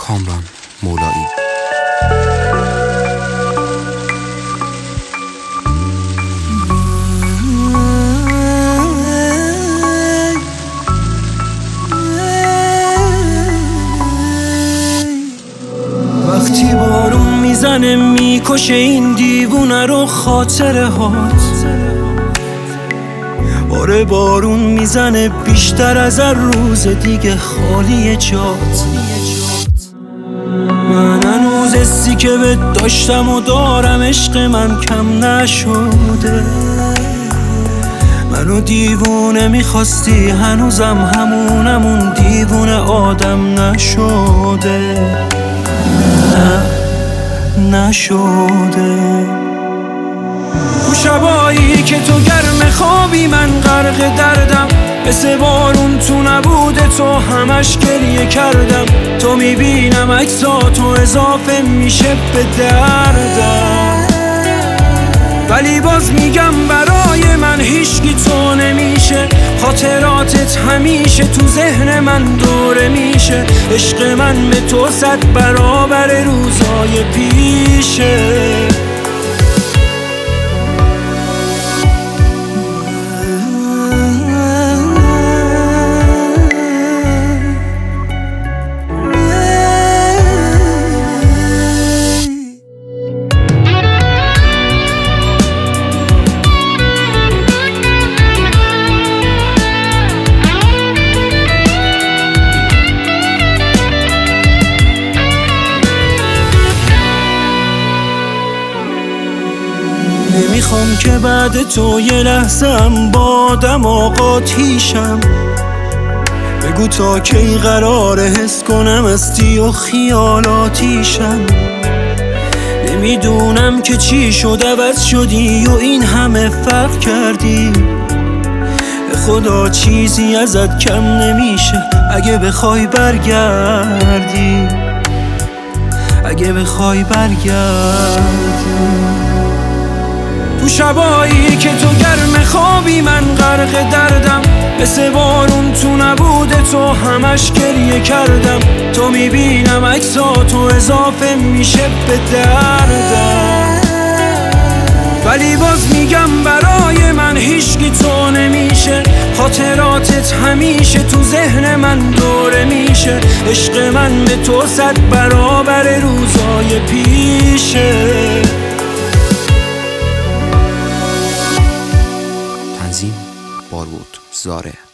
کامران مولایی. وقتی بارون میزنه میکشه این دیوونه رو خاطره هات. آره بارون میزنه بیشتر از هر روز دیگه خالی جات. من هنوز حسی که بهت داشتم و دارم عشق من کم نشده. منو دیوونه میخواستی هنوزم همون دیوونه آدم نشده. نشده. تو شبایی که تو گرم خوابی من غرق دردم، مثل بارون تو نبوده تو همش گریه کردم. تو میبینم عکساتو اضافه میشه به دردم، ولی باز میگم برای من هیچکی تو نمیشه. خاطراتت همیشه تو ذهن من دوره میشه. عشق من به تو 100 برابر روزای پیشه. نمیخوام که بعد تو یه لحظه‌ام با آدم آقاتیشم. بگو تا کی قراره حس کنم استی و خیالاتیشم. نمیدونم که چی شد عوض شدی و این همه فرق کردی. به خدا چیزی ازت کم نمیشه اگه بخوای برگردی. اگه بخوای برگردی. تو شبایی که تو گرم خوابی من غرق دردم، مثل بارون تو نبوده تو همش گریه کردم. تو میبینم عکساتو اضافه میشه به دردم، ولی باز میگم برای من هیچکی تو نمیشه. خاطراتت همیشه تو ذهن من دوره میشه. عشق من به تو 100 برابر روزای پیشه. تنظیم بارود زاره.